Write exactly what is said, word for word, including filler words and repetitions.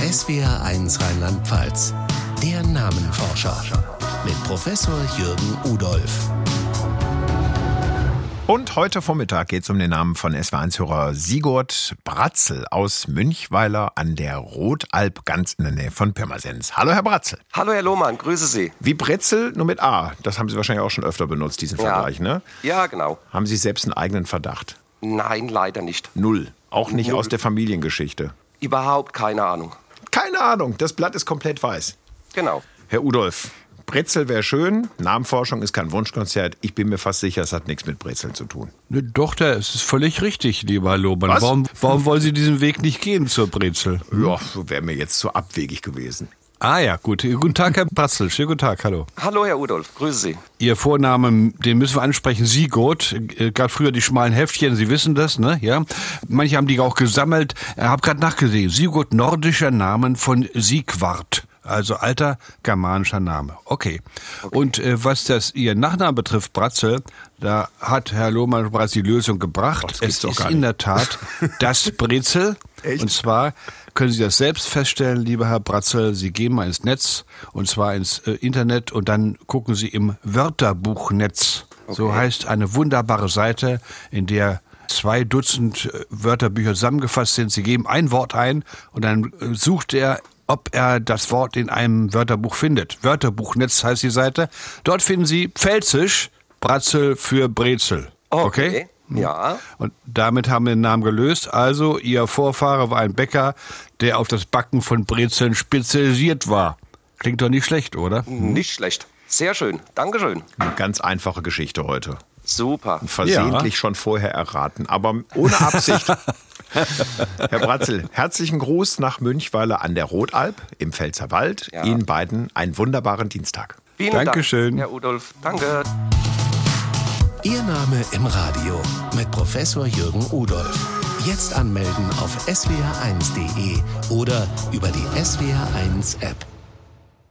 S W R eins Rheinland-Pfalz. Der Namenforscher mit Professor Jürgen Udolph. Und heute Vormittag geht es um den Namen von S W R eins-Hörer Sigurd Bratzel aus Münchweiler an der Rotalb, ganz in der Nähe von Pirmasens. Hallo, Herr Bratzel. Hallo, Herr Lohmann, grüße Sie. Wie Bretzel, nur mit A. Das haben Sie wahrscheinlich auch schon öfter benutzt, diesen Ja. Vergleich, ne? Ja, genau. Haben Sie selbst einen eigenen Verdacht? Nein, leider nicht. Null. Auch nicht Null. aus der Familiengeschichte? Überhaupt keine Ahnung. Keine Ahnung, das Blatt ist komplett weiß. Genau. Herr Udolph, Brezel wäre schön, Namenforschung ist kein Wunschkonzert. Ich bin mir fast sicher, es hat nichts mit Brezeln zu tun. Ne, doch, das ist völlig richtig, lieber Herr Lohmann. Was? Warum, warum wollen Sie diesen Weg nicht gehen zur Brezel? Ja, wäre mir jetzt zu abwegig gewesen. Ah ja, gut. Guten Tag, Herr Bratzel. Schönen guten Tag, hallo. Hallo, Herr Udolph, grüße Sie. Ihr Vorname, den müssen wir ansprechen, Sigurd. Äh, Gab früher die schmalen Heftchen, Sie wissen das, ne? Ja. Manche haben die auch gesammelt. Ich habe gerade nachgesehen. Sigurd, nordischer Namen von Siegwart. Also alter germanischer Name. Okay. okay. Und äh, was das Ihr Nachnamen betrifft, Bratzel, da hat Herr Lohmann bereits die Lösung gebracht. Oh, das gibt's es doch ist gar in nicht. der Tat das Brezel. Echt? Und zwar können Sie das selbst feststellen, lieber Herr Bratzel. Sie gehen mal ins Netz, und zwar ins äh, Internet, und dann gucken Sie im Wörterbuchnetz. Okay. So heißt eine wunderbare Seite, in der zwei Dutzend äh, Wörterbücher zusammengefasst sind. Sie geben ein Wort ein und dann äh, sucht er, ob er das Wort in einem Wörterbuch findet. Wörterbuchnetz heißt die Seite. Dort finden Sie Pfälzisch, Bratzel für Brezel. Okay. Okay? Ja. Und damit haben wir den Namen gelöst. Also, Ihr Vorfahre war ein Bäcker, der auf das Backen von Brezeln spezialisiert war. Klingt doch nicht schlecht, oder? Nicht schlecht. Sehr schön. Dankeschön. Eine ganz einfache Geschichte heute. Super. Versehentlich Ja. schon vorher erraten, aber ohne Absicht. Herr Bratzel, herzlichen Gruß nach Münchweiler an der Rotalb im Pfälzerwald. Ja. Ihnen beiden einen wunderbaren Dienstag. Vielen Dankeschön. Dank, Herr Udolph. Danke. Ihr Name im Radio mit Professor Jürgen Udolph. Jetzt anmelden auf s w r eins punkt d e oder über die S W R eins App.